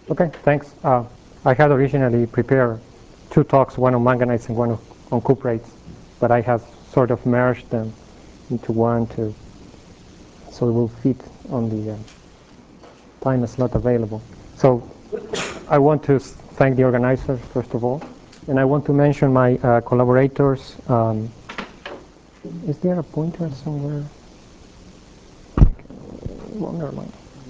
Okay, thanks. I had originally prepared two talks, one on manganites and one on cuprates, but I have sort of merged them into one so it will fit on the time slot available. So I want to thank the organizers, first of all, and I want to mention my collaborators. Is there a pointer somewhere? Well, never mind.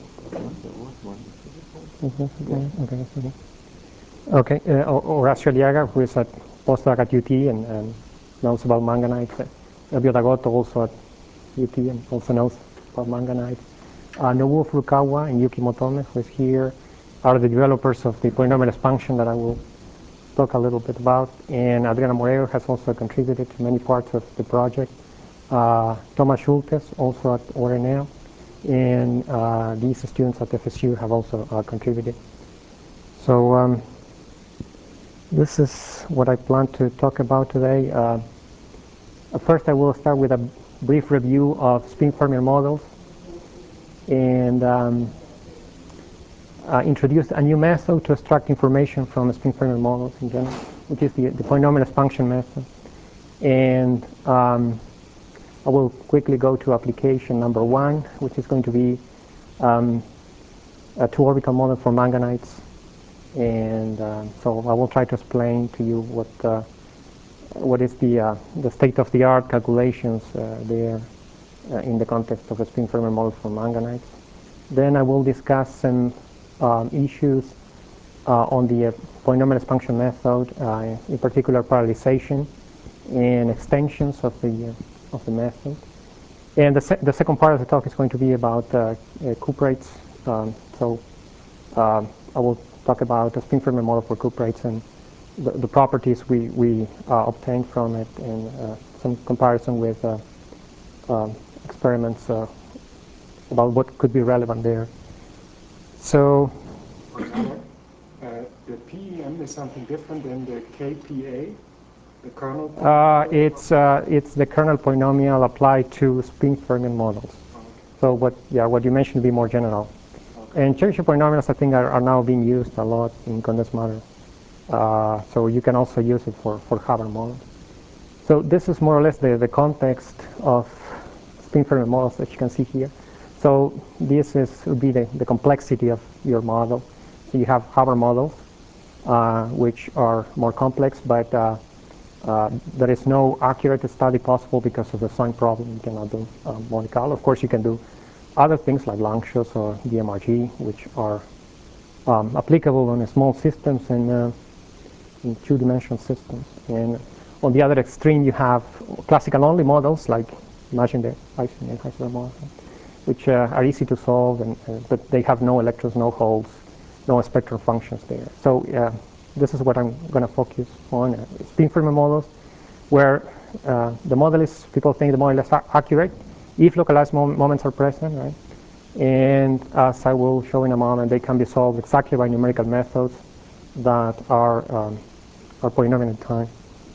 Okay, Horacio Aliaga, who is at postdoc at UT and knows about manganite. Elvio Dagoto, also at UT and also knows about manganite. Nobuo Furukawa and Yuki Motome, who is here, are the developers of the polynomial expansion that I will talk a little bit about. And Adriana Moreo has also contributed to many parts of the project. Thomas Schultes, also at ORNL. And these students at FSU have also contributed. So this is what I plan to talk about today. First, I will start with a brief review of spin Fermi models and introduce a new method to extract information from spin Fermi models in general, which is the polynomial expansion method. And I will quickly go to application number 1, which is going to be a two-orbital model for manganites. And so I will try to explain to you what is the state-of-the-art calculations there in the context of a spin Fermi model for manganites. Then I will discuss some issues on the polynomial expansion method, in particular parallelization and extensions of the method. And the second part of the talk is going to be about cuprates. So I will talk about a spin Fermi model for cuprates and the properties we obtained from it, and some comparison with experiments about what could be relevant there. So the PEM is something different than the KPA, the kernel polynomial? It's the kernel polynomial applied to spin Fermi models. Oh, okay. So what you mentioned would be more general. Okay. And Chebyshev polynomials, I think, are now being used a lot in condensed matter. So you can also use it for Haber models. So this is more or less the context of spin Fermi models that you can see here. So this would be the complexity of your model. So you have Haber models, which are more complex, but there is no accurate study possible because of the sign problem. You cannot do Monte Carlo. Of course, you can do other things like Langshus or DMRG, which are applicable on small systems and in two-dimensional systems. And on the other extreme, you have classical-only models, like imagine the Ising and Heisenberg model, which are easy to solve, but they have no electrons, no holes, no spectral functions there. So this is what I'm going to focus on, spin Fermi models, where the model is, people think the model is accurate if localized moments are present, right? And as I will show in a moment, they can be solved exactly by numerical methods that are polynomial in time.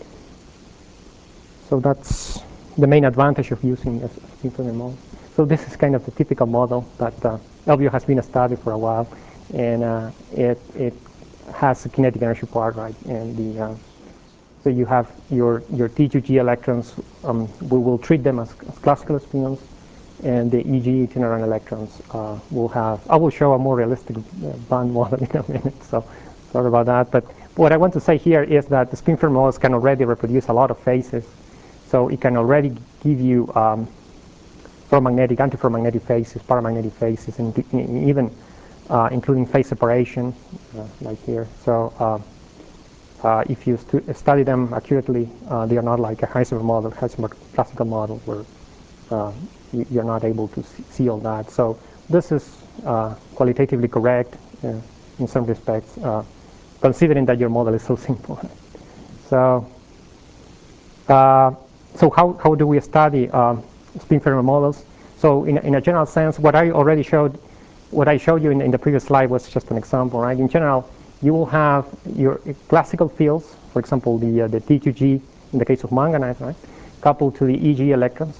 So that's the main advantage of using a spin Fermi model. So this is kind of the typical model that LBO has been studied for a while, and it has a kinetic energy part, right? And so you have your T2G electrons. We will treat them as classical spins, and the EG itinerant electrons will have. I will show a more realistic band model in a minute. So sorry about that. But what I want to say here is that the spin Fermi models can already reproduce a lot of phases. So it can already give you ferromagnetic, antiferromagnetic phases, paramagnetic phases, and even including phase separation, like here. So if you study them accurately, they are not like a Heisenberg model, Heisenberg classical model, where you're not able to see all that. So this is qualitatively correct in some respects, considering that your model is so simple. So how do we study spin Fermi models? So in a general sense, what I showed you in the previous slide was just an example, right? In general, you will have your classical fields, for example, the T2G in the case of manganite, right, coupled to the EG electrons.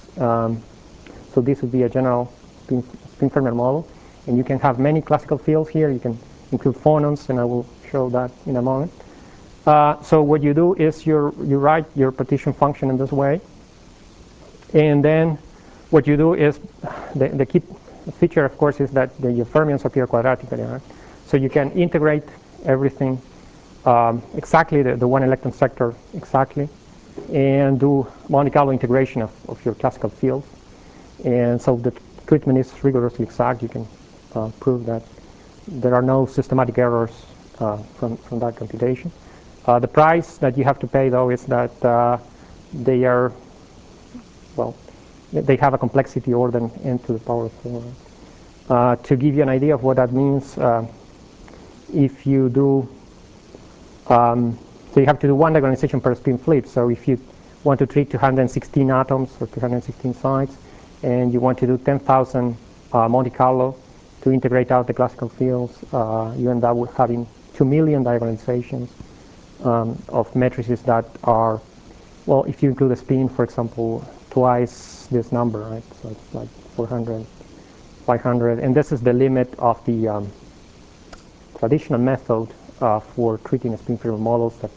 So this would be a general spin Fermi model, and you can have many classical fields here. You can include phonons, and I will show that in a moment. So what you do is you write your partition function in this way, and then what you do is the key feature, of course, is that the fermions appear quadratically. Right? So you can integrate everything exactly, the one electron sector exactly, and do Monte Carlo integration of your classical fields. And so the treatment is rigorously exact. You can prove that there are no systematic errors from that computation. The price that you have to pay, though, is that they are, well, they have a complexity order n to the power of 4. To give you an idea of what that means, if you do, so you have to do one diagonalization per spin flip. So if you want to treat 216 atoms or 216 sites, and you want to do 10,000 Monte Carlo to integrate out the classical fields, you end up with having 2 million diagonalizations of matrices that are, well, if you include a spin, for example, twice this number, right? So it's like 400, 500, and this is the limit of the traditional method for treating spin field models that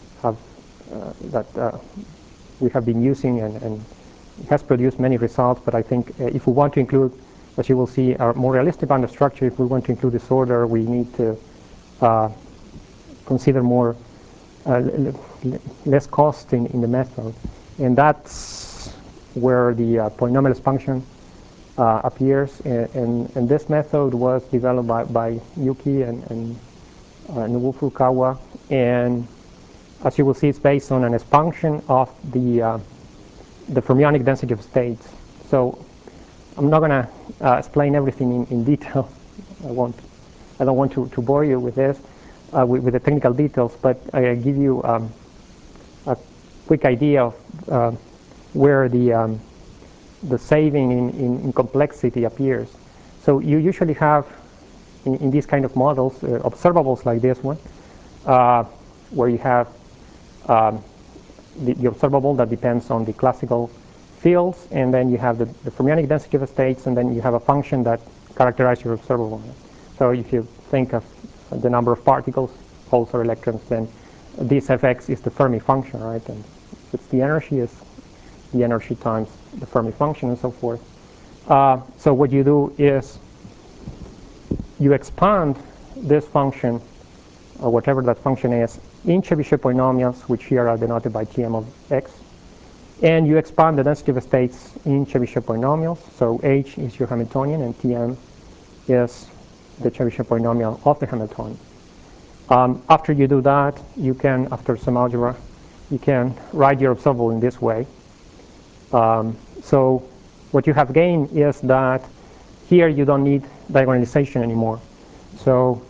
we have been using, and it has produced many results. But I think if we want to include, as you will see, a more realistic boundary structure, if we want to include disorder, we need to consider more less cost in the method, and that's where the polynomial function appears. And this method was developed by Yuki and Nobuo Furukawa, and as you will see, it's based on an expansion of the fermionic density of states. So I'm not going to explain everything in detail. I don't want to bore you with this, with the technical details, but I give you a quick idea of where the saving in complexity appears. So you usually have in these kind of models observables like this one, where you have the observable that depends on the classical fields, and then you have the fermionic density of the states, and then you have a function that characterizes your observable. So if you think of the number of particles, holes or electrons, then this Fx is the Fermi function, right? And if it's the energy times the Fermi function and so forth. So what you do is you expand this function, or whatever that function is, in Chebyshev polynomials, which here are denoted by Tm of x, and you expand the density of states in Chebyshev polynomials. So H is your Hamiltonian, and Tm is the Chebyshev polynomial of the Hamiltonian. After you do that, you can, after some algebra, you can write your observable in this way. So what you have gained is that here you don't need diagonalization anymore. So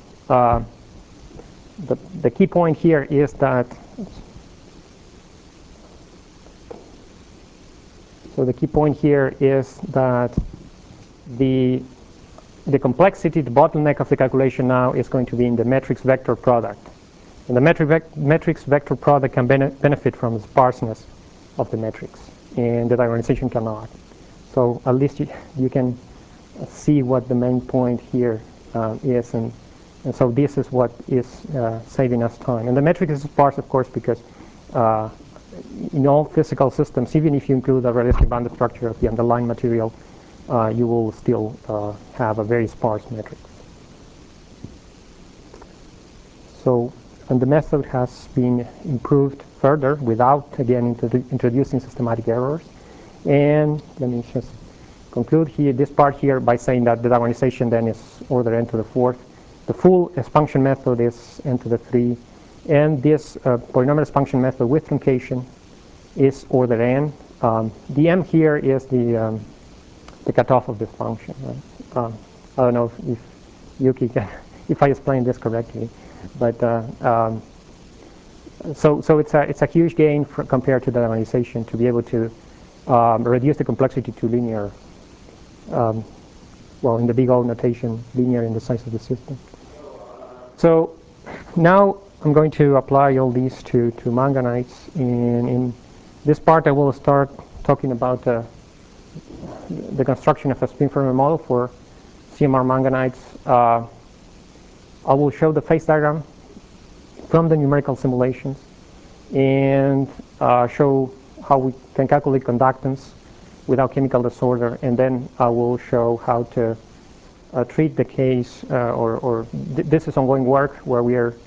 the key point here is that, the complexity, the bottleneck of the calculation now is going to be in the matrix vector product. And the matrix vector product can benefit from the sparseness of the matrix, and the diagonalization cannot. So at least you can see what the main point here is, and so this is what is saving us time. And the matrix is sparse, of course, because in all physical systems, even if you include a realistic bounded structure of the underlying material, you will still have a very sparse matrix. So, and the method has been improved further without, again, introducing systematic errors. And let me just conclude here this part here by saying that the diagonalization then is order n to the 4th. The full expansion method is n to the 3. And this polynomial expansion method with truncation is order n. The m here is the cutoff of this function. Right? I don't know if Yuki can, if I explained this correctly, but so it's a huge gain compared to the diagonalization to be able to reduce the complexity to linear. Well, in the big O notation, linear in the size of the system. So now I'm going to apply all these to manganites. In this part, I will start talking about the construction of a spin Fermi model for CMR manganites. I will show the phase diagram from the numerical simulations and show how we can calculate conductance without chemical disorder, and then I will show how to treat the case, this is ongoing work where we are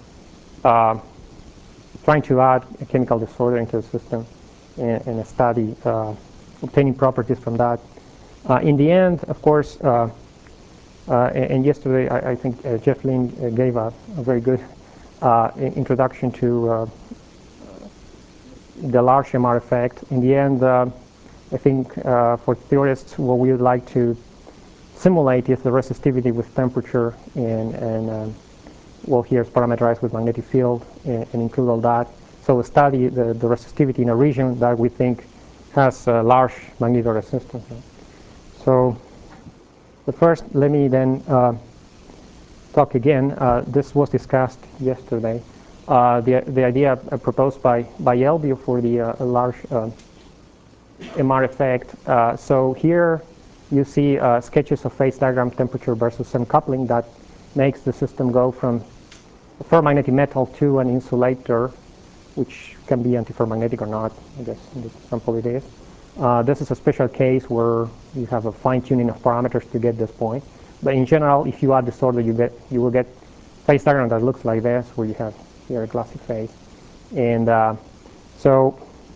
trying to add a chemical disorder into the system and study obtaining properties from that. In the end, of course, and yesterday I think Jeff Lin gave a very good introduction to the large MR effect. In the end, I think for theorists, what we would like to simulate is the resistivity with temperature and well, here it's parameterized with magnetic field and include all that. So study the resistivity in a region that we think has a large magnetoresistance. So but first, let me then talk again. This was discussed yesterday. The idea proposed by Elvio for the large MR effect. So here you see sketches of phase diagram temperature versus some coupling that makes the system go from a ferromagnetic metal to an insulator, which can be antiferromagnetic or not. I guess in this example it is. This is a special case where you have a fine-tuning of parameters to get this point. But in general, if you add disorder, you will get phase diagram that looks like this, where you have here a glassy phase. And so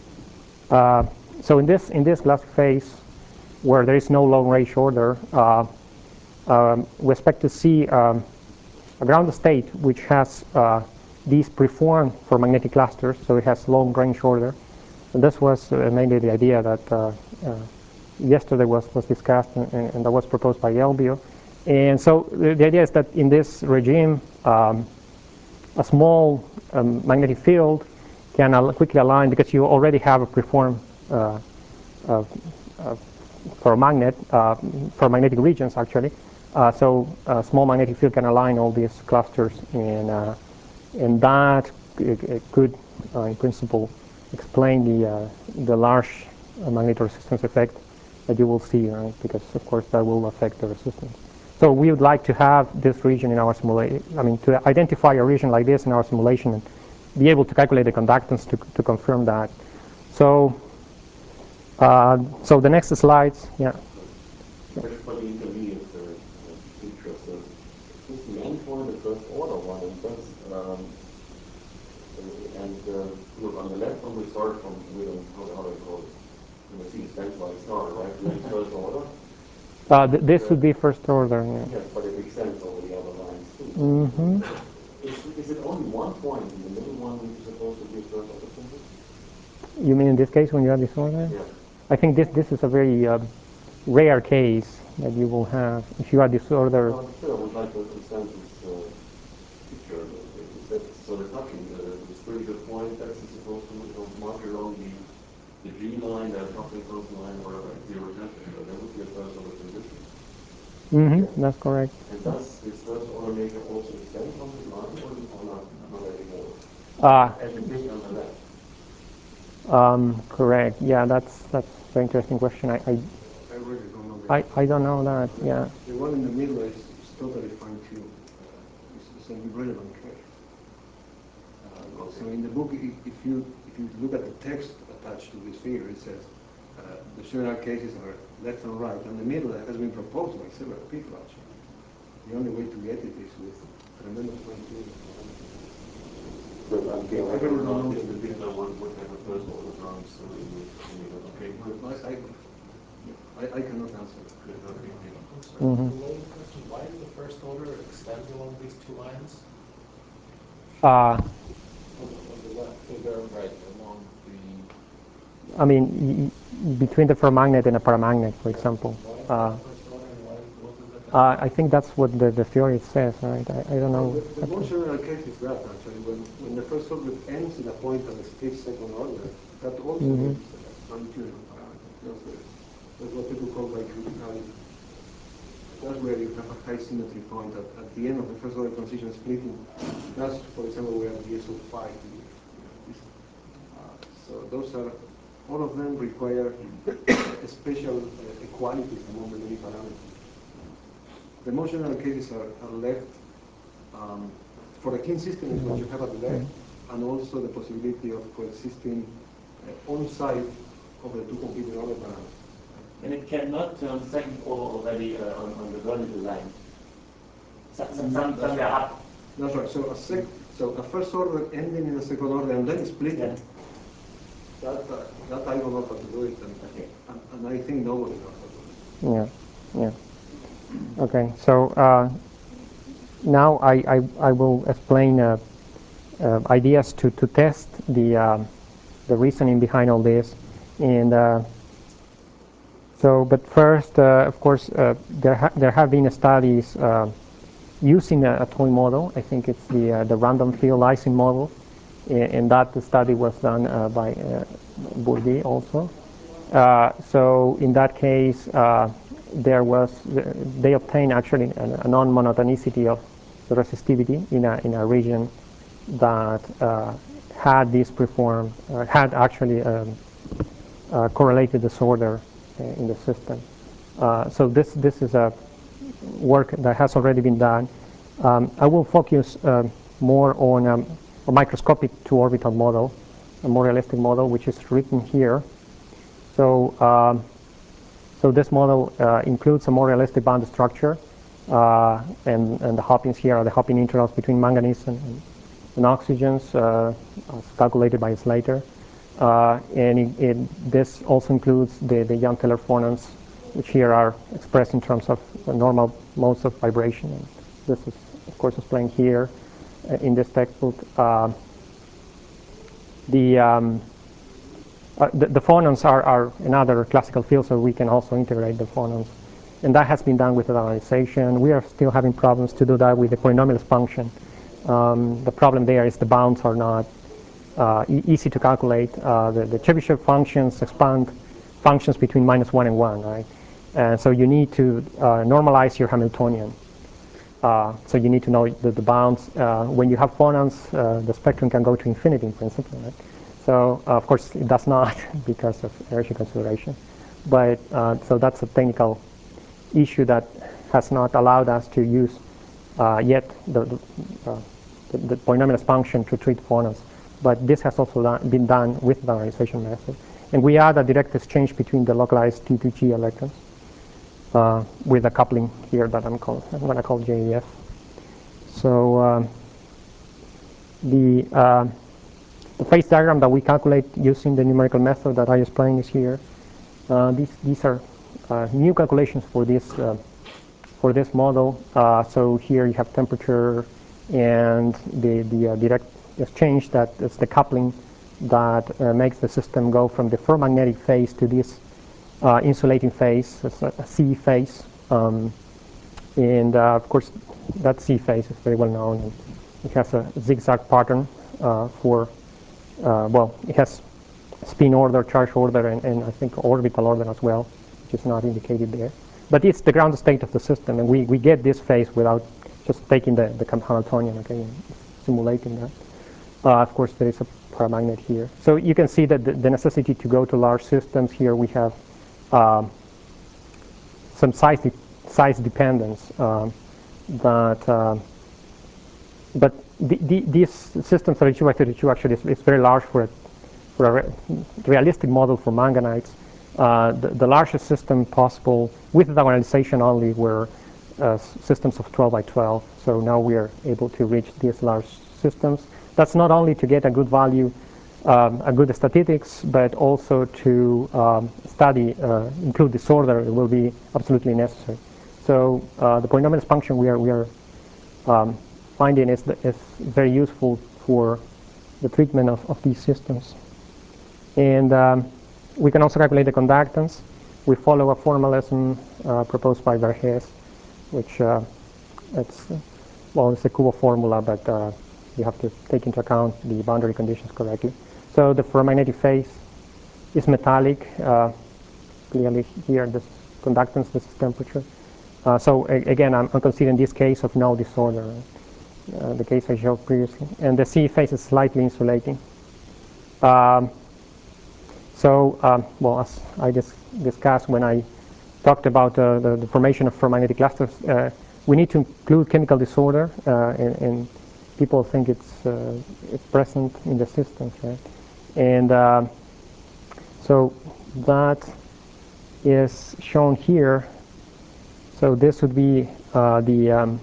in this glassy phase, where there is no long-range order, we expect to see a ground state which has these preformed ferromagnetic clusters, so it has long-range order. And this was mainly the idea that yesterday was discussed and that was proposed by Elvio. And so the idea is that in this regime, a small magnetic field can quickly align because you already have a preformed ferromagnetic regions actually. So a small magnetic field can align all these clusters, and that could, in principle, explain the large magnetoresistance effect that you will see, right? Because of course that will affect the resistance. So we would like to have this region in our simulation. I mean, to identify a region like this in our simulation and be able to calculate the conductance to confirm that. So, so the next slides, yeah. For the intermediate feature, so this is the endpoint, the first order one, and look on the left one, we start from how do I call it? You see, it stands like star, right? Then first order. This would be first order. Yeah. Yes, but it extends over the other lines too. Mm-hmm. Is it only one point in the middle one which is supposed to be first order symbol? You mean in this case when you have disorder? Yeah. I think this is a very rare case that you will have if you have disorder. No, still, I would like to understand this picture. So the touching, this pretty good point, X is supposed to mark along the G line, the coupling constant line, whatever, at zero temperature. So that would be a first order condition. Mm-hmm, that's correct. And does this first order maker also extend on the line or not anymore? As the picture on the left. Correct. Yeah, that's a very interesting question. I really don't know that. I don't know that. Yeah. The one in the middle is totally fine-tuned. It's an irrelevant case. So in the book, if you look at the text attached to this figure, it says the general cases are left and right, and the middle has been proposed by several people actually. The only way to get it is with tremendous fine-tuning. But okay, I don't know if the particular one would have a first order terms, so okay. I cannot answer that. Mm-hmm. Related question, why does the first order extend along these two lines? On the left figure, right, along the... I mean, between the ferromagnet and a paramagnet, for example. Why the first order and what does that I think that's what the theory says, right? I don't know. The more general case is that, actually, when the first order ends in a point and stays second order, that also is fine-tuning parameter. That's what people call by criticality. That's where you have a high symmetry point at the end of the first order transition splitting. That's, for example, where the SO5 is. So those are, all of them require special equalities among the many parameters. The more general cases are left for a clean system is what you have at the left, and also the possibility of coexisting on-site of the two competing order parameters. And it cannot turn second order already on the vertical line. Somewhere up. That's right. So a first order ending in a second order and then splitting. Yeah. That I don't know how to do it, and I think nobody knows how to do it. Yeah. Okay. So now I will explain ideas to test the reasoning behind all this, and but first, of course, there have been studies using a toy model. I think it's the random field Ising model, and that study was done by Bourdieu also. So in that case, they obtained actually a non-monotonicity of the resistivity in a region that had this performed, had actually correlated disorder in the system. So this is a work that has already been done. I will focus more on a microscopic two-orbital model, a more realistic model, which is written here. So this model includes a more realistic bond structure, and the hoppings here are the hopping intervals between manganese and oxygens, as calculated by Slater. And this also includes the Jahn-Teller phonons, which here are expressed in terms of normal modes of vibration. And this is, of course, explained here in this textbook. The phonons are another classical field, so we can also integrate the phonons. And that has been done with the diagonalization. We are still having problems to do that with the polynomial function. The problem there is the bounds are not easy to calculate. The Chebyshev functions expand functions between -1 and 1, right? And so you need to normalize your Hamiltonian. So you need to know the bounds. When you have phonons, the spectrum can go to infinity in principle, right? So of course it does not because of energy consideration. But so that's a technical issue that has not allowed us to use yet the polynomial function to treat phonons. But this has also been done with the diagonalization method. And we add a direct exchange between the localized T2G electrons with a coupling here that I'm going to call JEF. So the phase diagram that we calculate using the numerical method that I explained is here. These are new calculations for this model. So here you have temperature and the direct exchange, that is the coupling that makes the system go from the ferromagnetic phase to this insulating phase, a C phase. And of course, that C phase is very well known. And it has a zigzag pattern it has spin order, charge order, and I think orbital order as well, which is not indicated there. But it's the ground state of the system, and we get this phase without just taking the Hamiltonian, okay, and simulating that. Of course, there is a paramagnet here. So you can see that the necessity to go to large systems here, we have some size dependence, but these systems 32 by 32 actually is very large for a realistic model for manganites. The largest system possible with diagonalization only were systems of 12 by 12. So now we are able to reach these large systems. That's not only to get a good value, a good statistics, but also to include disorder. It will be absolutely necessary. So the polynomial function we are finding is very useful for the treatment of these systems. And we can also calculate the conductance. We follow a formalism proposed by Vergès, which it's a Kubo formula, but you have to take into account the boundary conditions correctly. So the ferromagnetic phase is metallic. Clearly here, this conductance, this is temperature. So again, I'm considering this case of no disorder, the case I showed previously. And the C phase is slightly insulating. As I discussed when I talked about the formation of ferromagnetic clusters, we need to include chemical disorder, and people think it's present in the systems, right? And so that is shown here. So this would be the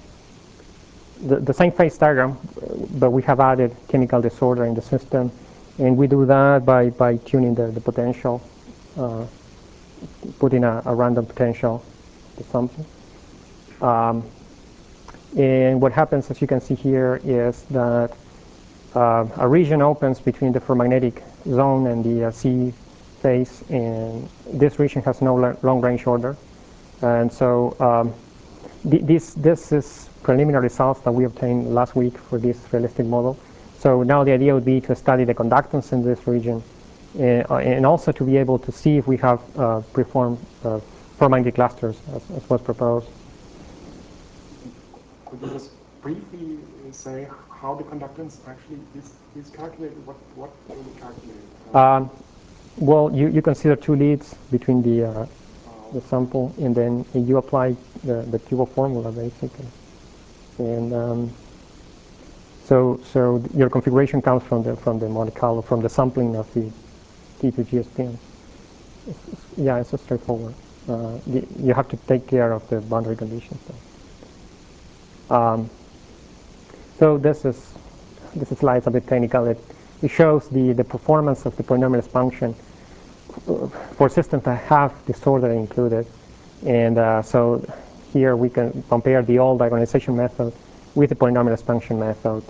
same phase diagram, but we have added chemical disorder in the system, and we do that by tuning the potential, putting a random potential to something. And what happens, as you can see here, is that a region opens between the ferromagnetic zone and the C phase, and this region has no long-range order. And so this is preliminary results that we obtained last week for this realistic model. So now the idea would be to study the conductance in this region, and also to be able to see if we have preformed ferromagnetic clusters as was proposed. Could you just briefly say how the conductance actually is calculated? What do we calculate? Well, you consider two leads between the sample, and then you apply the Cubo formula basically. And so your configuration comes from the Monte Carlo, from the sampling of the T2G spin. Yeah, it's just straightforward. You have to take care of the boundary conditions. So this slide is a bit technical. It shows the performance of the polynomial function for systems that have disorder included. And so here we can compare the old diagonalization method with the polynomial expansion method.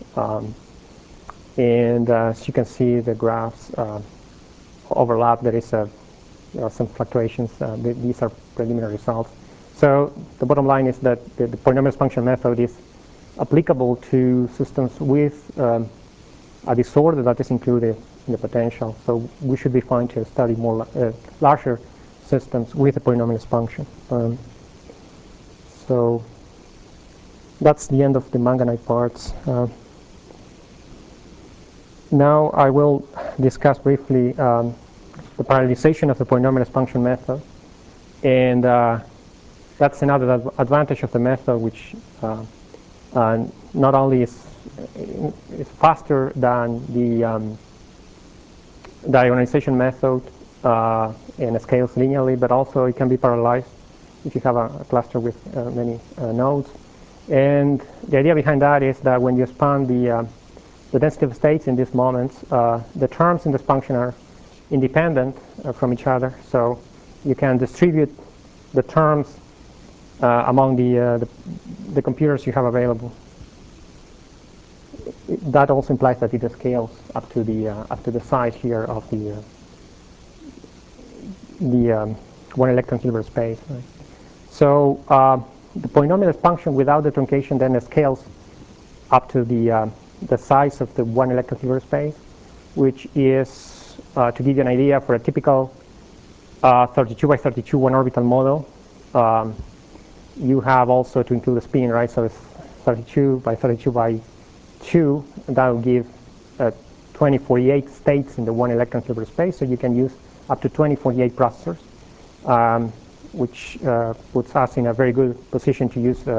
And as you can see, the graphs overlap. There is some fluctuations. These are preliminary results. So the bottom line is that the polynomial expansion method is applicable to systems with a disorder that is included in the potential. So we should be fine to study more larger systems with the polynomial expansion. So that's the end of the manganite parts. Now I will discuss briefly the parallelization of the polynomial expansion method. And that's another advantage of the method, which not only is faster than the diagonalization method and scales linearly, but also it can be parallelized if you have a cluster with many nodes. And the idea behind that is that when you expand the density of states in these moments, the terms in this function are independent from each other. So you can distribute the terms among the computers you have available. That also implies that it scales up to the size here of the 1 electron kilometer space. Right? So the polynomial function without the truncation then scales up to the size of the 1 electron kilometer space, which is, to give you an idea, for a typical 32 by 32 one orbital model, you have also to include a spin, right? So it's 32 by 32 by 2, and that will give 2048 states in the 1 electron kilometer space. So you can use up to 2048 processors, which puts us in a very good position to use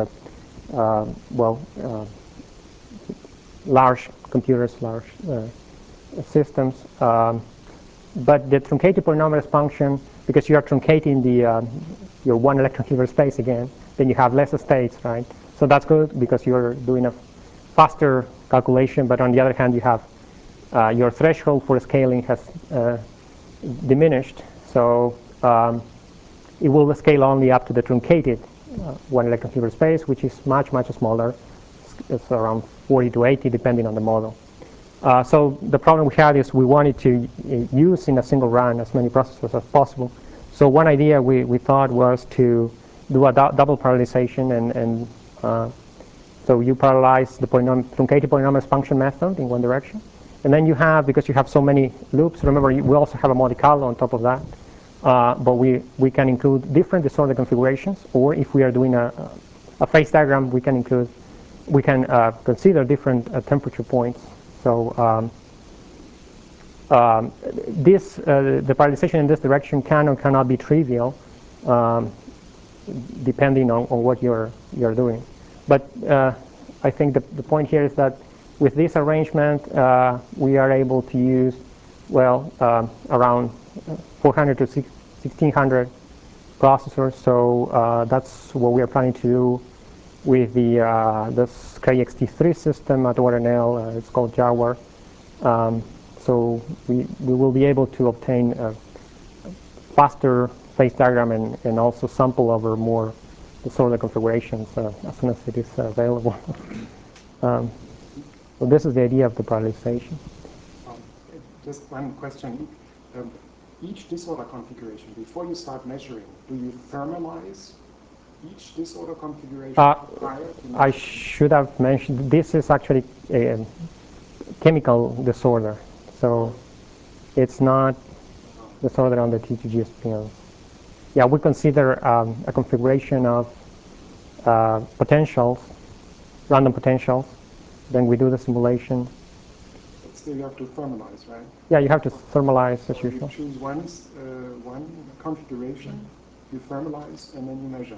large computers, large systems. But the truncated polynomial function, because you are truncating your 1 electron kilometer space again, then you have less states, right? So that's good because you're doing a faster calculation, but on the other hand, you have your threshold for scaling has diminished. So it will scale only up to the truncated 1 electron kilometer space, which is much, much smaller. It's around 40 to 80, depending on the model. So the problem we had is we wanted to use in a single run as many processors as possible. So one idea we thought was to do a double parallelization, and so you parallelize the truncated polynomial function method in one direction, and then you have, because you have so many loops, remember we also have a Monte Carlo on top of that, but we can include different disorder configurations, or if we are doing a phase diagram, we can consider different temperature points. So the parallelization in this direction can or cannot be trivial. depending on what you're doing. But I think the point here is that with this arrangement, we are able to use, well, around 400 to 1600 processors. So that's what we are planning to do with this KXT3 system at ORNL. It's called Jaguar. So we will be able to obtain a faster phase diagram and also sample over more disorder configurations as soon as it is available. So this is the idea of the parallelization. Just one question. Each disorder configuration, before you start measuring, do you thermalize each disorder configuration prior to measuring? I should have mentioned, this is actually a chemical disorder. So it's not disorder on the T2G spins. Yeah, we consider a configuration of potentials, random potentials. Then we do the simulation. But still you have to thermalize, right? Yeah, you have to thermalize as usual. You choose one configuration, you thermalize, and then you measure.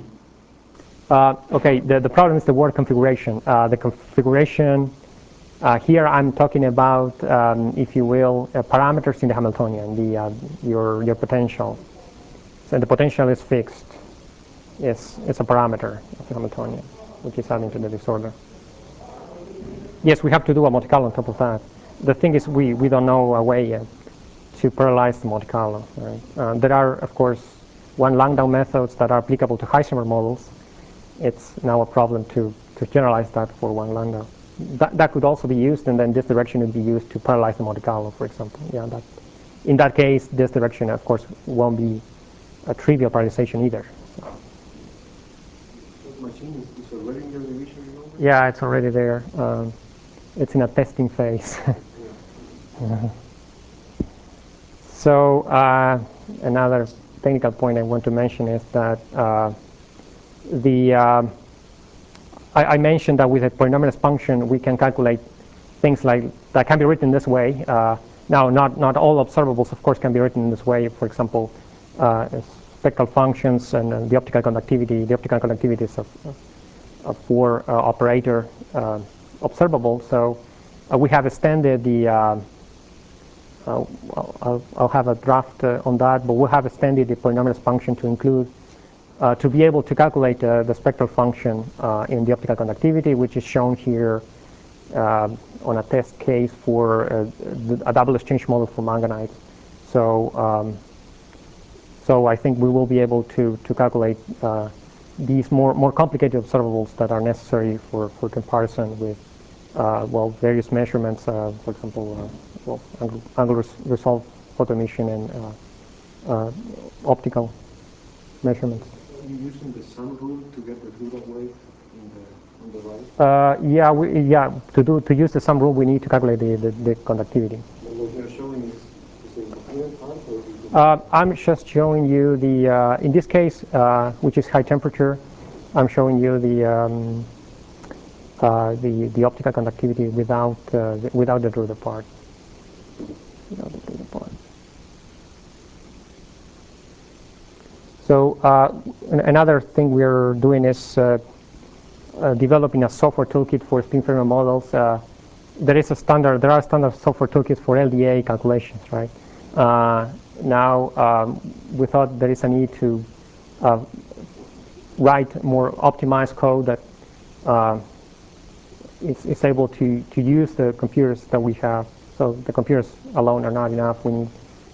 Okay, the problem is the word configuration. The configuration, here I'm talking about, if you will, parameters in the Hamiltonian, your potential. So the potential is fixed. It's a parameter of the Hamiltonian, which is adding to the disorder. Yes, we have to do a Monte Carlo on top of that. The thing is, we don't know a way yet to parallelize the Monte Carlo. Right? There are, of course, one-Langdon methods that are applicable to Heisenberg models. It's now a problem to generalize that for one-Langdon. That could also be used, and then this direction would be used to parallelize the Monte Carlo, for example. Yeah, in that case, this direction, of course, won't be a trivial parallelization either. So. That machine is already in your division, you know? Yeah, it's already there. It's in a testing phase. So another technical point I want to mention is that I mentioned that with a polynomial function we can calculate things like that can be written this way. Now, not all observables, of course, can be written in this way. For example, spectral functions and the optical conductivity. The optical conductivity is a 4 operator observable. So we have extended the. I'll have a draft on that, but we'll have extended the polynomial function to include. To be able to calculate the spectral function in the optical conductivity, which is shown here on a test case for a double exchange model for manganite. So, so I think we will be able to calculate these more complicated observables that are necessary for comparison with well, various measurements, for example, well, angular resolved photoemission and optical measurements. Are you using the sum rule to get the theta wave on the right? Yeah, to use the sum rule, we need to calculate the conductivity. And what you're showing is the coherent part, or I'm just showing you the in this case, which is high temperature. I'm showing you the optical conductivity without the Drude part. Without the Drude part. So another thing we're doing is developing a software toolkit for spin fermion models. There are standard software toolkits for LDA calculations, right? Now we thought there is a need to write more optimized code that is able to use the computers that we have. So the computers alone are not enough. We need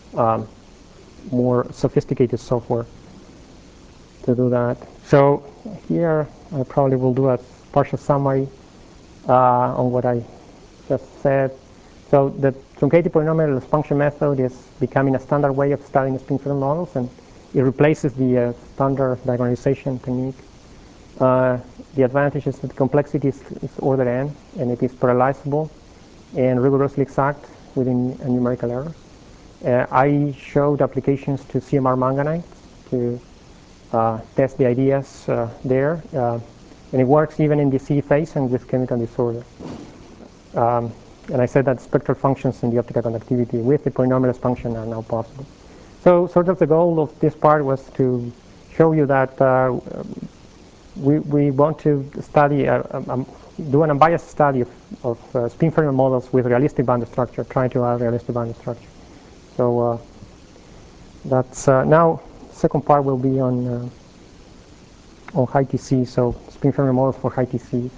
more sophisticated software to do that. So here I probably will do a partial summary on what I just said. So the truncated polynomial function method is becoming a standard way of studying spin fermion models, and it replaces the standard diagonalization technique. The advantage is that the complexity is order n, and it is parallelizable and rigorously exact within numerical errors. I showed applications to CMR manganite to test the ideas there, and it works even in the C phase and with chemical disorder. And I said that spectral functions in the optical conductivity with the polynomial function are now possible. So sort of the goal of this part was to show you that we want to study, do an unbiased study of spin Fermi models with realistic boundary structure, trying to add realistic boundary structure. So that's now second part will be on high TC, so spin Fermi models for high TC.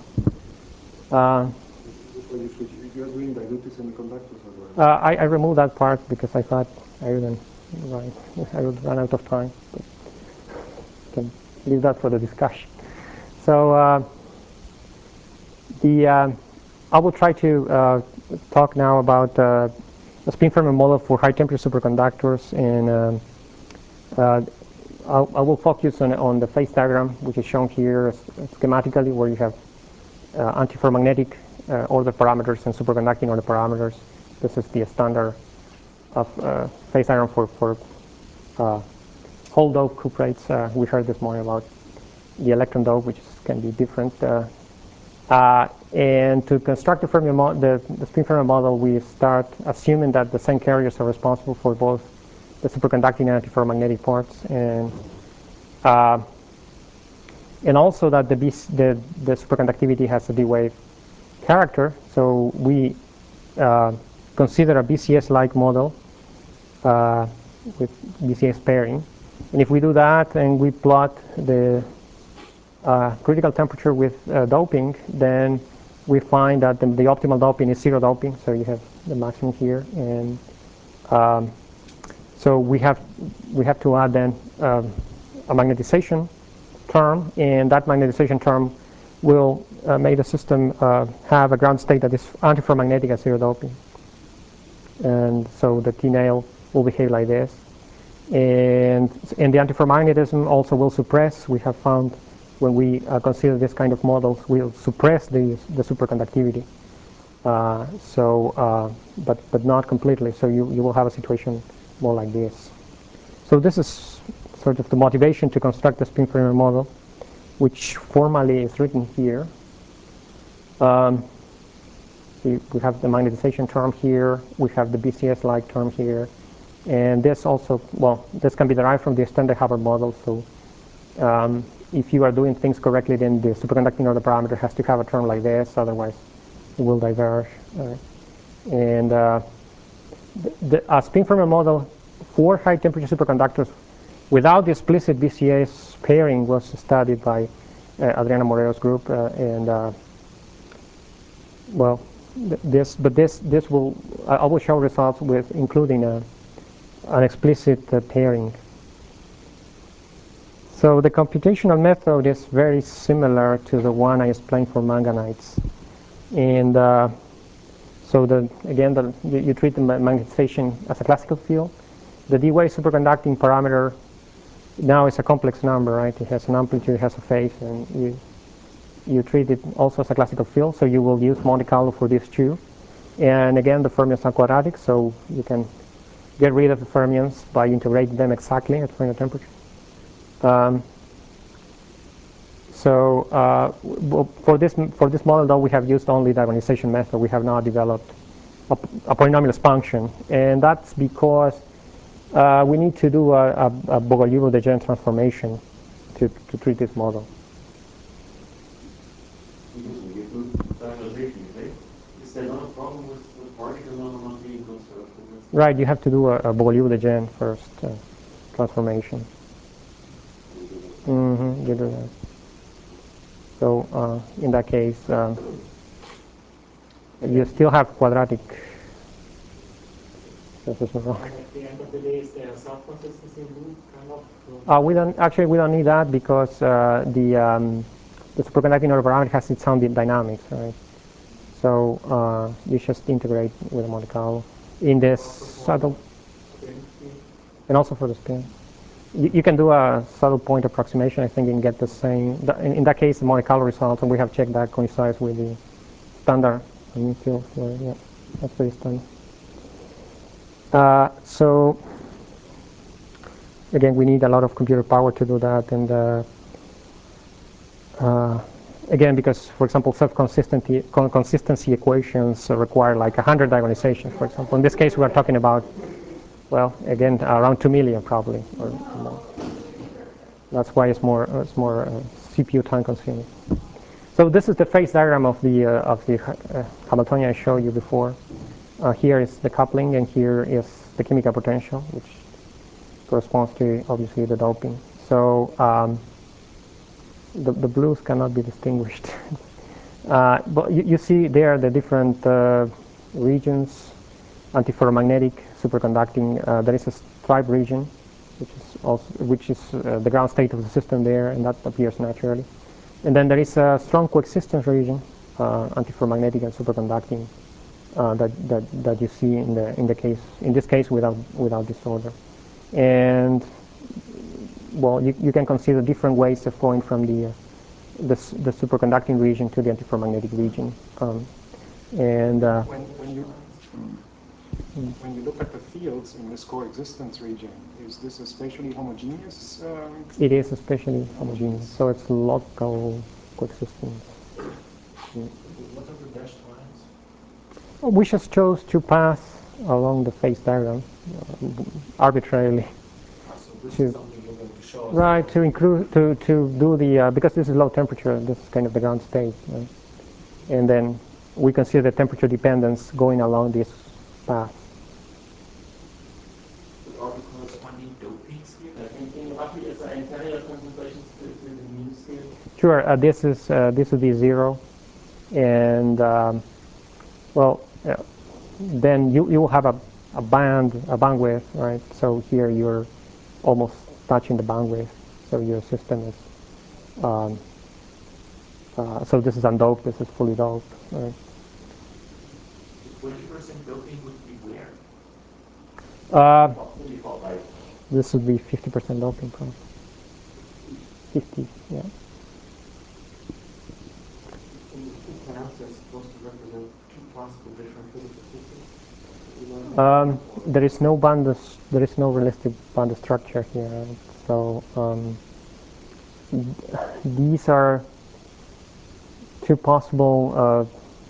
You are doing diluted semiconductors as well? I removed that part because I thought I would run out of time. But can leave that for the discussion. So I will try to talk now about a spin Fermi model for high temperature superconductors, and I will focus on the phase diagram, which is shown here schematically, where you have antiferromagnetic order parameters and superconducting order parameters. This is the standard of phase diagram for whole dope cuprates. We heard this morning about the electron dope, which can be different. And to construct the spin Fermi model, we start assuming that the same carriers are responsible for both the superconducting and antiferromagnetic parts, and also that the superconductivity has a D-wave character. So we consider a BCS-like model with BCS pairing. And if we do that and we plot the critical temperature with doping, then we find that the optimal doping is zero doping. So you have the maximum here, and so we have to add then a magnetization term, and that magnetization term will make the system have a ground state that is antiferromagnetic at zero doping. And so the T-nail will behave like this. And the antiferromagnetism also will suppress. We have found when we consider this kind of models, will suppress the superconductivity. But not completely. So you will have a situation more like this. So this is sort of the motivation to construct the spin Fermi model, which formally is written here. We have the magnetization term here. We have the BCS-like term here. And this also, well, this can be derived from the extended Hubbard model. So if you are doing things correctly, then the superconducting order parameter has to have a term like this, otherwise it will diverge. And a spin Fermi model for high temperature superconductors without the explicit BCS pairing was studied by Adriana Morero's group, well, this will, I will show results with including an explicit pairing. So the computational method is very similar to the one I explained for manganites. And so again, you treat the magnetization as a classical field. The D-wave superconducting parameter now is a complex number, right? It has an amplitude, it has a phase, and you treat it also as a classical field. So you will use Monte Carlo for these two. And again, the fermions are quadratic, so you can get rid of the fermions by integrating them exactly at final temperature. For this model, though, we have used only the diagonalization method. We have not developed a polynomial function, and that's because we need to do a Bogoliubov-de Gennes transformation to treat this model. Is there not a problem with the particle not being conserved? Right, you have to do a Bogoliubov-de Gennes first transformation. You do that. So in that case, you still have quadratic. At the end of the day, is there a self-consistency loop kind of? We don't need that because the superconducting order parameter has its own dynamics, right? So you just integrate with Monte Carlo in this subtle, and also for the spin. You can do a subtle point approximation, I think, and get the same. In that case, the Monte Carlo results, and we have checked that coincides with the standard field. Yeah, that's very standard. So again, we need a lot of computer power to do that, and again, because, for example, consistency equations require like 100 diagonalizations, for example. In this case, we are talking about, well, again, around 2 million probably, or more. That's why it's more CPU time consuming. So this is the phase diagram of the Hamiltonian I showed you before. Here is the coupling, and here is the chemical potential, which corresponds to obviously the doping. So the blues cannot be distinguished. But you see there the different regions: antiferromagnetic, superconducting. There is a stripe region, which is the ground state of the system there, and that appears naturally. And then there is a strong coexistence region, antiferromagnetic and superconducting, that you see in this case without disorder. And well, you can consider different ways of going from the superconducting region to the antiferromagnetic region. When you look at the fields in this coexistence region, is this a spatially homogeneous? It is especially homogeneous, so it's local coexistence. What are the dashed lines? We just chose to pass along the phase diagram arbitrarily. So this is something you're going to show us. Right, to do the because this is low temperature, this is kind of the ground state, right? And then we consider the temperature dependence going along this path. Are the corresponding dopings here? Anything roughly as an anterior concentrations to the mu scale? Sure, this would be 0, and well, then you will have a bandwidth, right? So here you're almost touching the bandwidth, so your system is so this is undoped, this is fully doped, right? 20% doping would be where? This would be 50% doping, probably. 50, yeah. The parameters are supposed to represent two possible different physical systems. There is no realistic band structure here, right? So these are two possible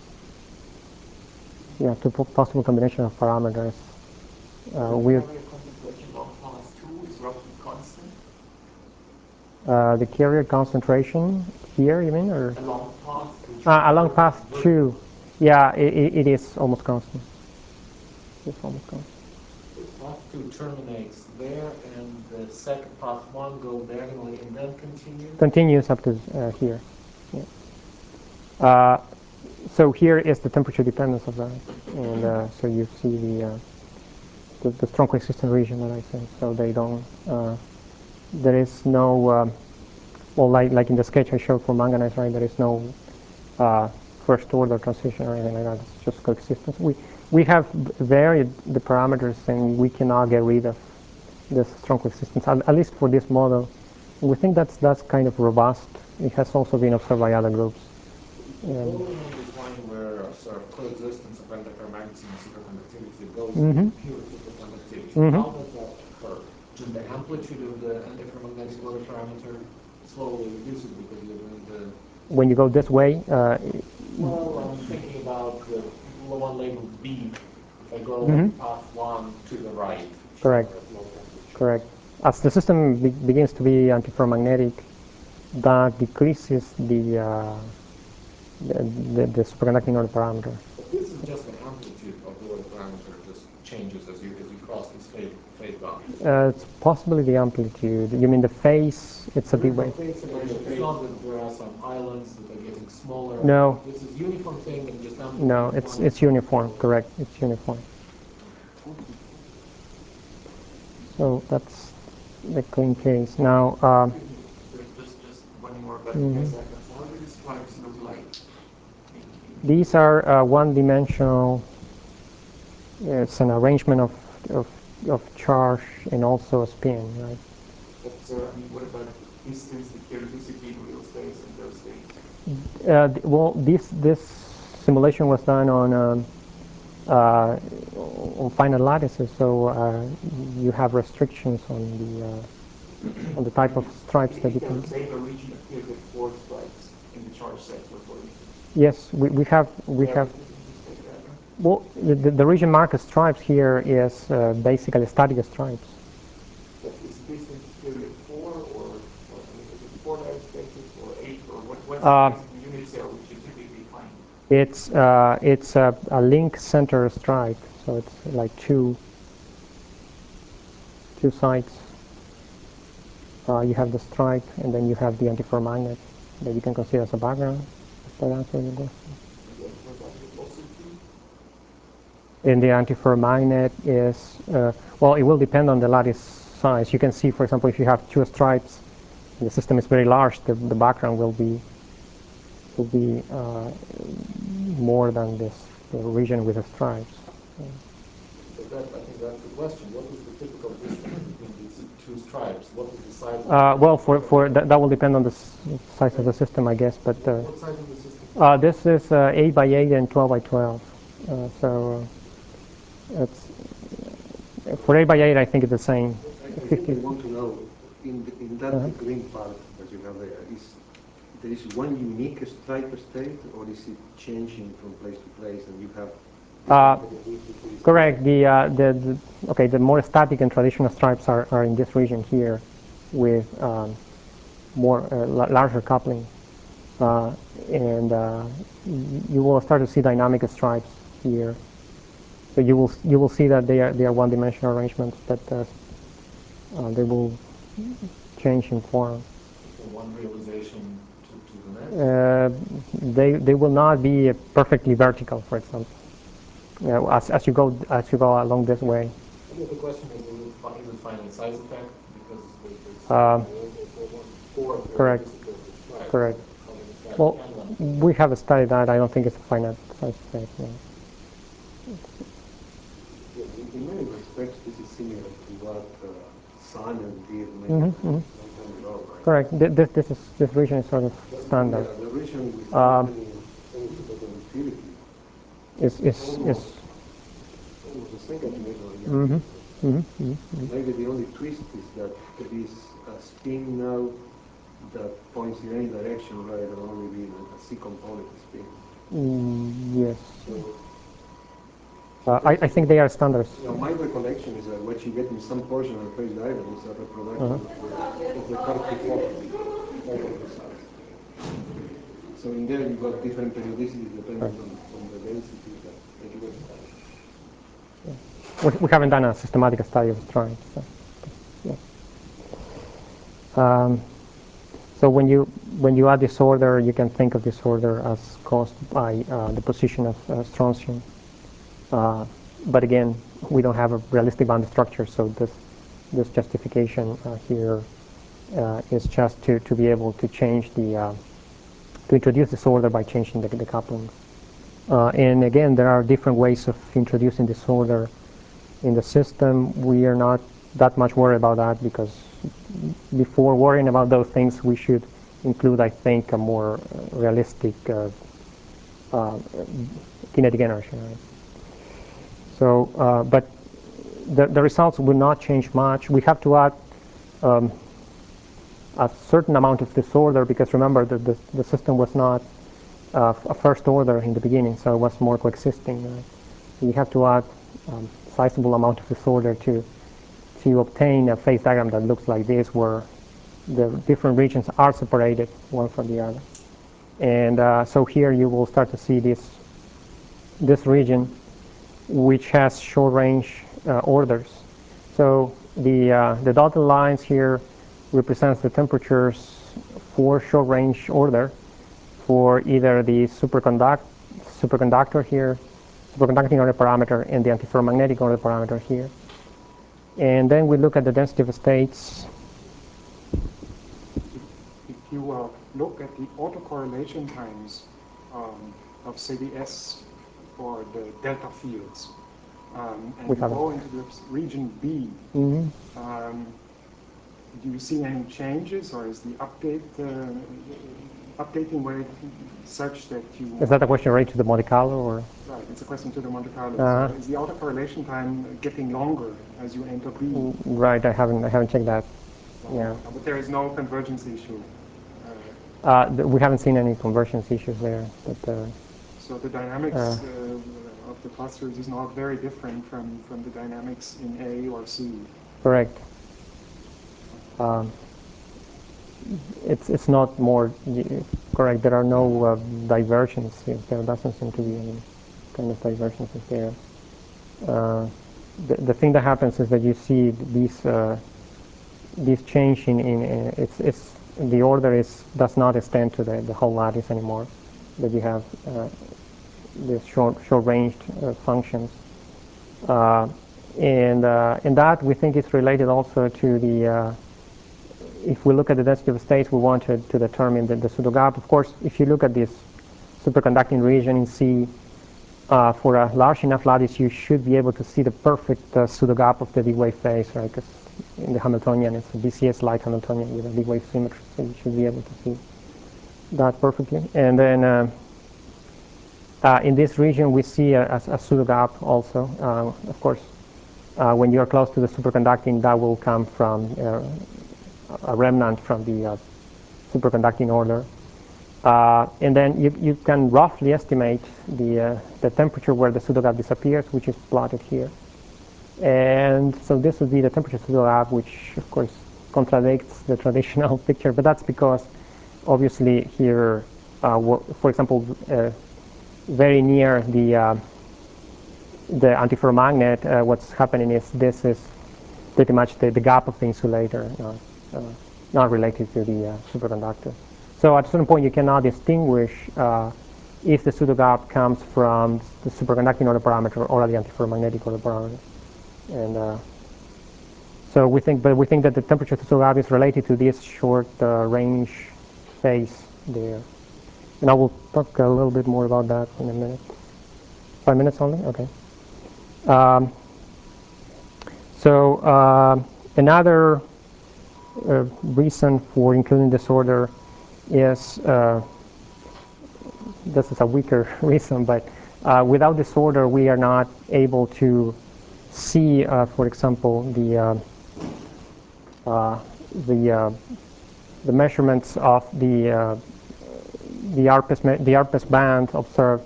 possible combination of parameters. Carrier concentration along path 2 is roughly constant. The carrier concentration here, you mean, or Along path 2. along path 2? Yeah, it is almost constant. It's almost constant. Path 2 terminates there, and the second path 1 goes diagonally and then continues? Continues up to here. Yeah. So here is the temperature dependence of that, and so you see the strong coexistent region that I said. So they don't. There is no. Well, like in the sketch I showed for manganese, right? There is no first order transition or anything like that. It's just coexistence. We have varied the parameters, and we cannot get rid of this strong coexistence, at least for this model. We think that's kind of robust. It has also been observed by other groups. Following on this line where sort of coexistence of antiferromagnetism and superconductivity goes to pure superconductivity, how does that occur? Does the amplitude of the antiferromagnetic order parameter slowly reduces because you're doing the... When you go this way? Well, I'm thinking about the one labeled B. If I go path 1 to the right. Correct. Correct. As the system begins to be antiferromagnetic, that decreases the superconducting order parameter. But this is just the amplitude of the order parameter just changes as you cross this phase boundary. It's possibly the amplitude. You mean the phase? It's a big way. It's not that there are some islands that are getting smaller. No. This is uniform thing and just amplitude. No, it's uniform. Correct. It's uniform. So that's the clean case. Now, Just one more, but how do these stripes look like? these are one-dimensional. It's an arrangement of charge and also a spin, right? But what about distance, the periodicity in real space and those things? Well, this simulation was done on finite lattices, so you have restrictions on the type of stripes that you can. The same region appears with 4 stripes in the charge sector, for instance. Yes, we have. Well, the region marked as stripes here is basically static stripes. But is this in period 4 or That's the unit cell which you typically find. It's a link center stripe, so it's like two sides. You have the stripe, and then you have the antiferromagnet that you can consider as a background. If that answers your question. And the antiferromagnet is, well, it will depend on the lattice size. You can see, for example, if you have two stripes, the system is very large, the background will be more than the region with the stripes. So I think that's the question. What is the typical distance between these two stripes? What is the size? Well, for that will depend on the size of the system, I guess. But what size of the system? this is 8 by 8 and 12 by 12. So it's for 8 by 8, I think it's the same. I think I want to know in that green part that you have there is one unique stripe state, or is it changing from place to place, and you have correct. The more static and traditional stripes are in this region here, with more larger coupling, and you will start to see dynamic stripes here. So you will see that they are one-dimensional arrangements, but they will change in form. So one realization to the next. They will not be perfectly vertical, for example. As you go along this way. The question is it final size effect because correct. Correct. Well, we have studied that. I don't think it's a finite size effect. No. In many respects, this is similar to what Simon did long time ago, right? Correct. This region is sort of standard. Yeah, the region with many conductivity is almost a second dimensional. Maybe the only twist is that it is a spin now that points in any direction rather than only being a C component spin. Yes. So, I think they are standards. My recollection is that what you get in some portion of the phase diagram is a reproduction of the Cartesian form over the size. So in there you got different periodicities depending on the density that you expect. We haven't done a systematic study of stripes. So, yeah. So when you add disorder, you can think of disorder as caused by the position of strontium. But again, we don't have a realistic boundary structure, so this justification here is just to be able to change to introduce disorder by changing the couplings. And again, there are different ways of introducing disorder in the system. We are not that much worried about that, because before worrying about those things, we should include, I think, a more realistic kinetic energy. Right? So, but the results will not change much. We have to add a certain amount of disorder, because remember that the system was not a first order in the beginning, so it was more coexisting. Right? You have to add a sizable amount of disorder to obtain a phase diagram that looks like this, where the different regions are separated one from the other. And so here you will start to see this region, which has short range orders. So the dotted lines here represents the temperatures for short range order for either the superconductor here, superconducting order parameter, and the antiferromagnetic order parameter here. And then we look at the density of states. If you look at the autocorrelation times of CDS for the delta fields, and you go into this region B, do you see any changes, or is the updating rate such that you... Is that a question related to the Monte Carlo, or? Right, it's a question to the Monte Carlo. So is the autocorrelation time getting longer as you enter B? Right, I haven't checked that. Yeah. But there is no convergence issue. We haven't seen any convergence issues there. But, so the dynamics of the clusters is not very different from the dynamics in A or C. Correct. it's not more correct. There are no divergences. There doesn't seem to be any kind of divergences there. The thing that happens is that you see these change in it's the order does not extend to the whole lattice anymore. That you have these short-ranged functions, and that we think is related also to the. If we look at the density of states, we want to determine the pseudogap. Of course, if you look at this superconducting region in C, for a large enough lattice, you should be able to see the perfect pseudogap of the D-wave phase, right? Because in the Hamiltonian, it's a BCS-like Hamiltonian with a D-wave symmetry, so you should be able to see that perfectly. And then in this region, we see a pseudogap also. Of course, when you are close to the superconducting, that will come from a remnant from the superconducting order. And then you can roughly estimate the temperature where the pseudogap disappears, which is plotted here. And so this would be the temperature pseudogap, which of course contradicts the traditional picture, but that's because obviously here, for example, very near the antiferromagnet, what's happening is this is pretty much the gap of the insulator, not related to the superconductor. So at a certain point, you cannot distinguish if the pseudogap comes from the superconducting order parameter or the antiferromagnetic order parameter. And so we think that the temperature pseudogap is related to this short range phase there. And I will talk a little bit more about that in a minute. 5 minutes only? Okay. Another reason for including this order is, this is a weaker reason, but without this order we are not able to see, for example, the measurements of the ARPES band observed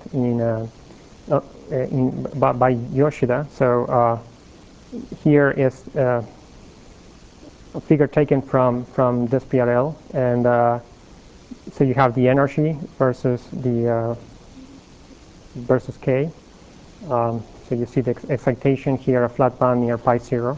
by Yoshida. So here is a figure taken from this PRL, and so you have the energy versus K. So you see the excitation here, a flat band near pi 0.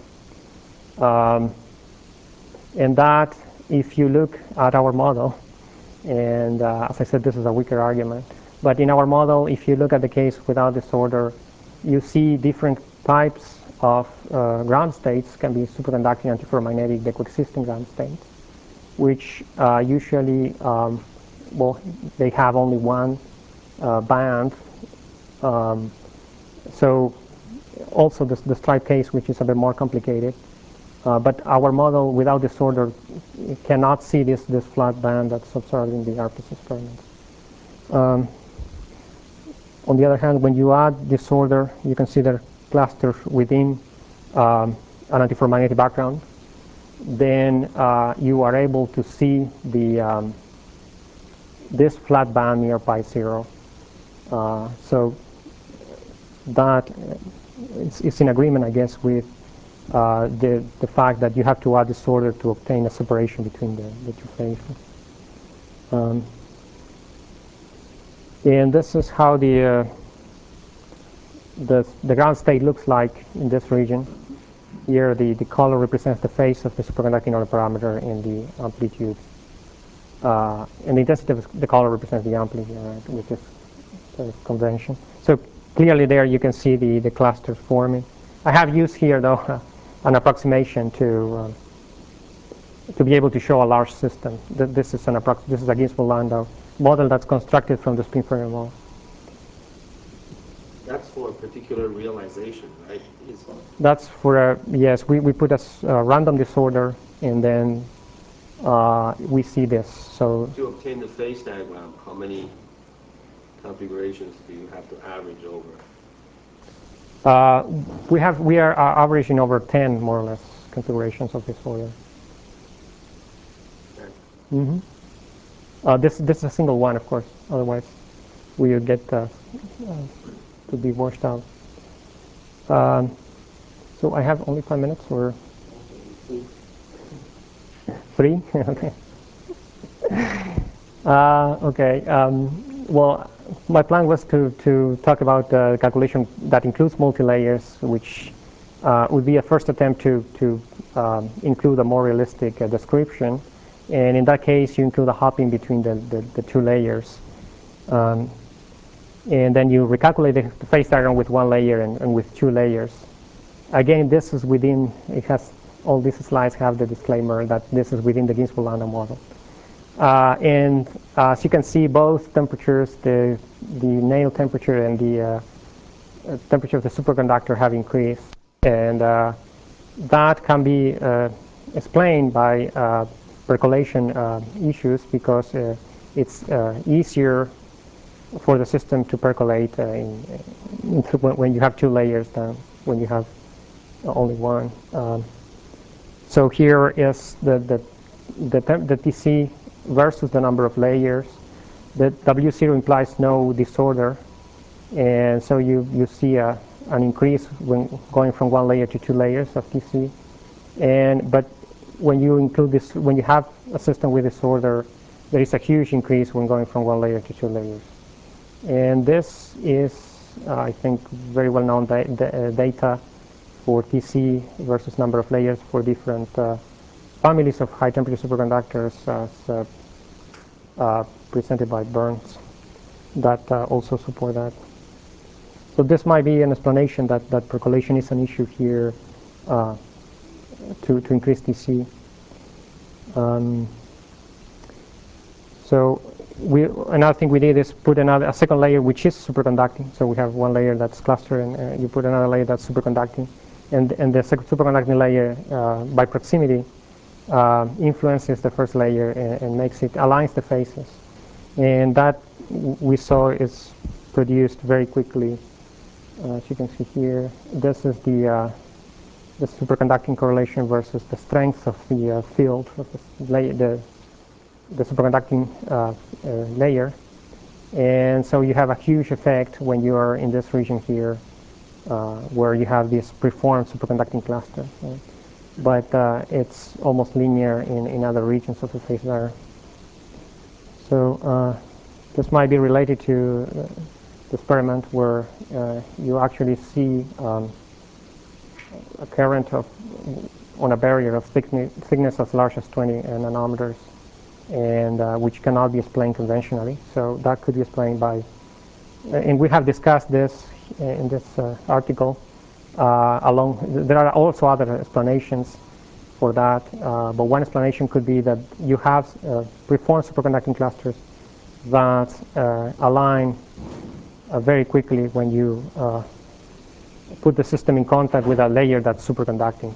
And that, if you look at our model, and as I said, this is a weaker argument, but in our model, if you look at the case without this order, you see different types of ground states. Can be superconducting, antiferromagnetic, the coexisting ground states, which usually, well, they have only one band. So also the stripe case, which is a bit more complicated. But our model without this order cannot see this flat band that's observed in the ARPES experiment. On the other hand, when you add this order, you consider clusters within an antiferromagnetic background, then you are able to see this flat band near pi 0. So that it's in agreement, I guess, with the fact that you have to add this order to obtain a separation between the two phases. And this is how the ground state looks like in this region. Here the color represents the phase of the superconducting order parameter and the amplitude. And the intensity of the color represents the amplitude, right, which is sort of convention. So clearly there you can see the clusters forming. I have used here, though, an approximation to be able to show a large system. This is a Ginzburg-Landau model that's constructed from the spin Fermi model. That's for a particular realization, right? That's for yes. We put a random disorder, and then we see this. So to obtain the phase diagram, how many configurations do you have to average over? We are averaging over 10 more or less configurations of this order. Okay. This is a single one, of course. Otherwise, we would get to be washed out. So I have only 5 minutes, or 3? Okay. Okay. Well, my plan was to talk about the calculation that includes multi-layers, which would be a first attempt to include a more realistic description. And in that case, you include a hopping between the two layers. And then you recalculate the phase diagram with one layer and with two layers. Again, this is within, it has, all these slides have the disclaimer that this is within the Ginzburg-Landau model. And as you can see, both temperatures, the nail temperature and the temperature of the superconductor have increased. And that can be explained by percolation issues because it's easier for the system to percolate when you have two layers than when you have only one. So here is the TC versus the number of layers. The W0 implies no disorder, and so you see an increase when going from one layer to two layers of TC. But when you include this, when you have a system with disorder, there is a huge increase when going from one layer to two layers. And this is, I think, very well known data for TC versus number of layers for different families of high temperature superconductors as presented by Burns that also support that. So this might be an explanation that percolation is an issue here to increase TC. So another thing we did is put a second layer which is superconducting. So we have one layer that's clustered, and you put another layer that's superconducting, and the second superconducting layer by proximity influences the first layer and makes it aligns the phases, and that we saw is produced very quickly. As you can see here, this is the superconducting correlation versus the strength of the field of the superconducting layer. And so you have a huge effect when you are in this region here where you have this preformed superconducting cluster. Right? But it's almost linear in other regions of the phase diagram. So this might be related to the experiment where you actually see a current on a barrier of thickness as large as 20 nanometers, and which cannot be explained conventionally. So that could be explained by, and we have discussed this in this article. There are also other explanations for that, but one explanation could be that you have preformed superconducting clusters that align very quickly when you put the system in contact with a layer that's superconducting.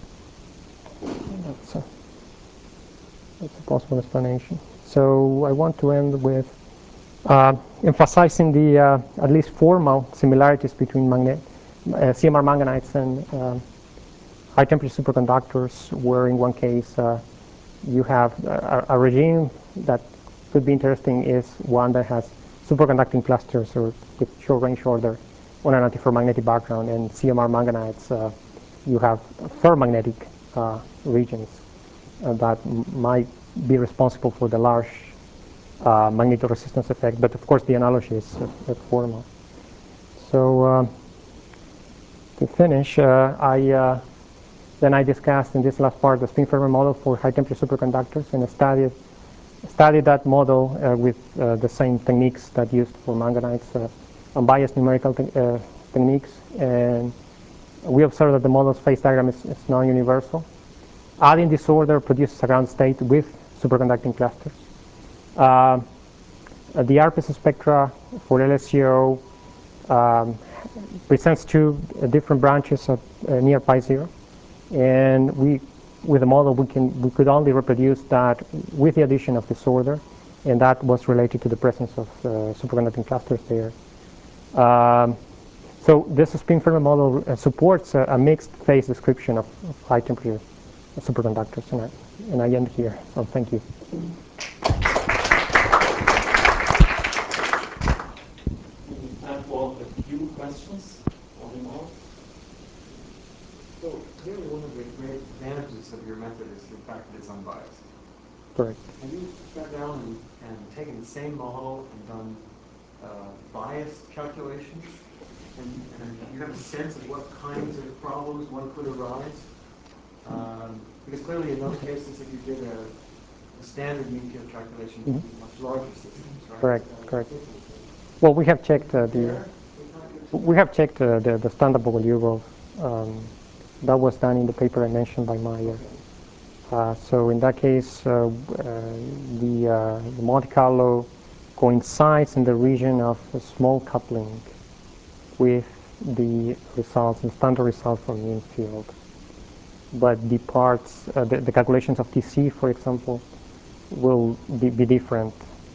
That's a possible explanation. So I want to end with emphasizing the at least formal similarities between CMR manganites and high temperature superconductors, where in one case you have a regime that could be interesting is one that has superconducting clusters or with short range order on an antiferromagnetic background, and CMR manganites you have ferromagnetic regions that might be responsible for the large magnetoresistance effect, but of course the analogy is formal. So to finish, then I discussed in this last part the spin-Fermi model for high temperature superconductors, and studied that model with the same techniques that used for manganites, unbiased numerical techniques, and we observed that the model's phase diagram is non-universal. Adding disorder produces a ground state with superconducting clusters. The RPS spectra for LSCO presents two different branches near pi 0, and with the model we could only reproduce that with the addition of disorder, and that was related to the presence of superconducting clusters there. So this spin-Fermi model supports a mixed phase description of high temperature superconductors, and I end here. So thank you. Time for a few questions on the model. So clearly one of the great advantages of your method is the fact that it's unbiased. Correct. Have you sat down and taken the same model and done bias calculations? And you have a sense of what kinds of problems one could arise? Because clearly in those cases, if you did a standard mean field calculation, it would be much larger systems, right? Correct, correct. Well, we have checked the standard Bogoliubov rules. That was done in the paper I mentioned by Meyer. So in that case, the Monte Carlo coincides in the region of a small coupling with the results, the standard results from mean field. But the parts, the calculations of TC, for example, will be different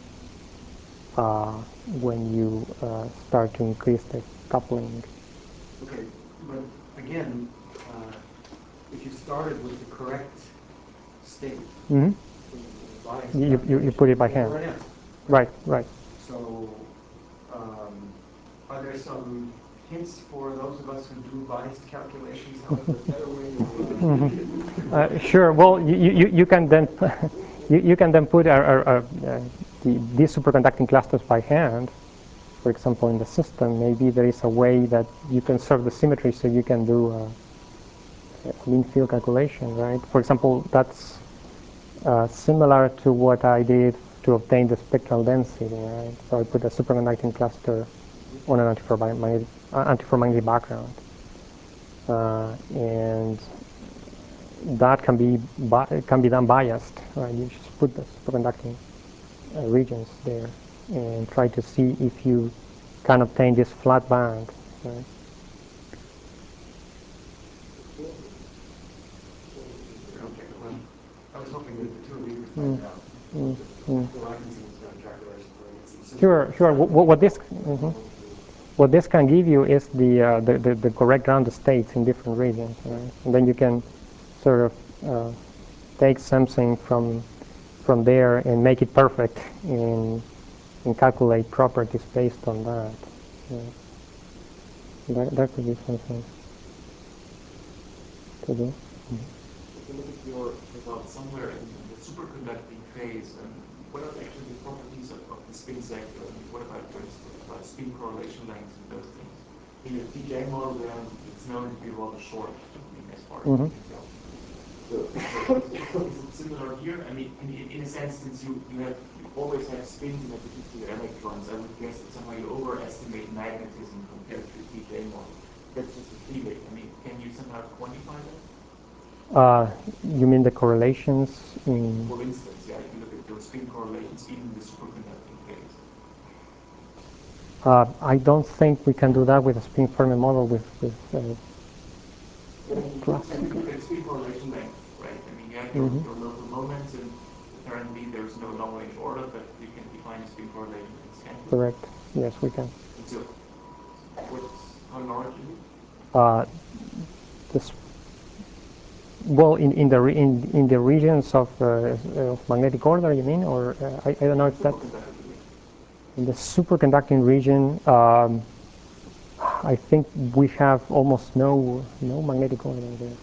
when you start to increase the coupling. Okay, but again, if you started with the correct state, Mm-hmm. You put it by hand. Right, right. So, are there some hints for those of us who do biased calculations? How is a better way to? Sure. Well, you can then you can then put these superconducting clusters by hand. For example, in the system, maybe there is a way that you can serve the symmetry, so you can do a mean field calculation, right? For example, that's similar to what I did to obtain the spectral density, right? So I put a superconducting cluster on an antiferromagnetic background, and that can be done biased, right? You just put the superconducting regions there and try to see if you can obtain this flat band, right? Okay, well, I was hoping that the two of you could find out. Well, I can see this calculation for you. Sure, sure. What this can give you is the correct ground states in different regions, right? And then you can sort of take something from there and make it perfect and calculate properties based on that. Yeah. That could be something to do. If you look at your results somewhere in the superconducting phase, what are actually the properties of the spin sector? What about, for instance, about spin correlation lengths and those things? In your TJ model, it's known to be rather short, as far as you can tell. So is it similar here? I mean, in a sense, since you always have spins in addition to your electrons, I would guess that somehow you overestimate magnetism compared to the TJ model. That's just a feeling. I mean, can you somehow quantify that? You mean the correlations in? For instance, yeah, if you look at those spin correlations in the superconducting phase. I don't think we can do that with a spin Fermi model with classical. And you look at spin correlation length, right? I mean, you have your local moments, and apparently there's no long-range order, but you can define a spin correlation length, can't you? Correct. Yes, we can. And so, how large is it? Well, in the regions of magnetic order, you mean, or I don't know if that in the superconducting region. I think we have almost no magnetic order there.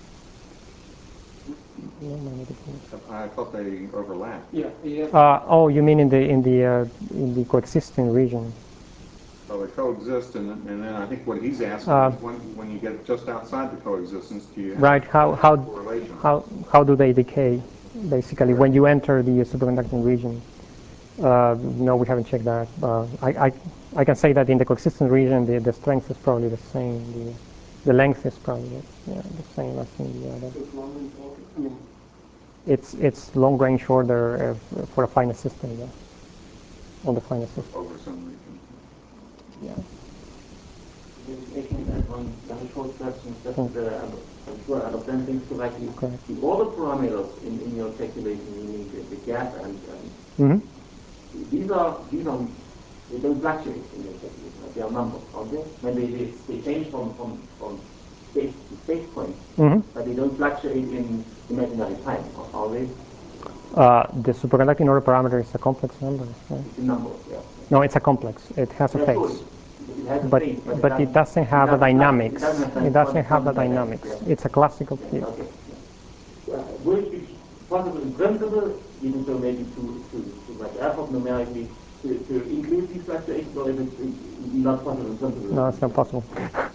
No magnetic order. I thought they overlap. Yeah. Oh, you mean in the coexisting region? So they coexist, and then I think what he's asking is when you get just outside the coexistence, do you have right? How do they decay? Basically, when you enter the superconducting region. No, we haven't checked that. I can say that in the coexistent region, the strength is probably the same. The length is probably the same as in the other. It's long range order for a finite system. Yeah. On the finite system. over some region? Yeah. One short question, just I'm sure I understand things correctly. Correct. The order parameters in your calculation, meaning the gap and these are they don't fluctuate in your calculation. They are numbers, aren't they? When they change from state to state point, but they don't fluctuate in imaginary time, are they? The superconducting order parameter is a complex number. Right? It's a number, yeah. No, it's a complex. It has a phase. But it doesn't have a dynamics. It doesn't have the dynamics. It's a classical field. Okay. Would it be possible in principle even so maybe to like effort numerically to include these fluctuations, or is it not possible in principle? No, it's not possible.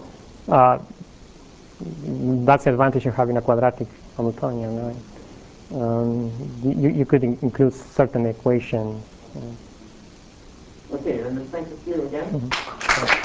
That's the advantage of having a quadratic Hamiltonian, right? You could include certain equations. Okay, then thanks to you again.